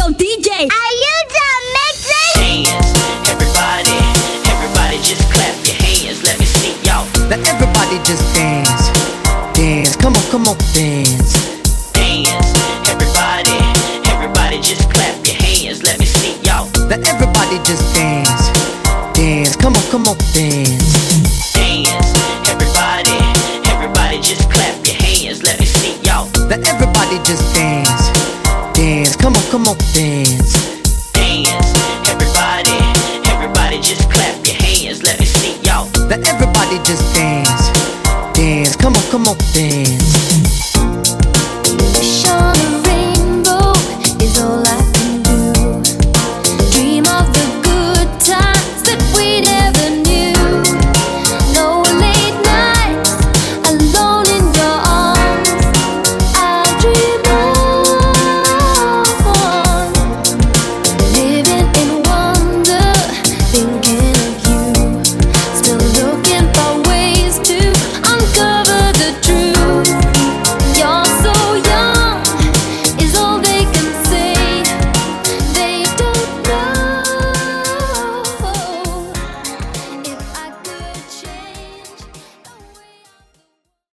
go DJ. Are you done mixing? Dance, everybody, everybody just clap your hands, let me see y'all. Now everybody just dance, dance, come on, dance. Dance, everybody, everybody just clap your hands, let me see y'all. Now everybody just dance, dance, come on, dance. Dance, everybody, everybody just clap your hands, let me see y'all. Now everybody just dance, dance, come on, dance. Dance, everybody, everybody just clap your hands, let me see y'all. Now everybody just dance, dance, come on, dance.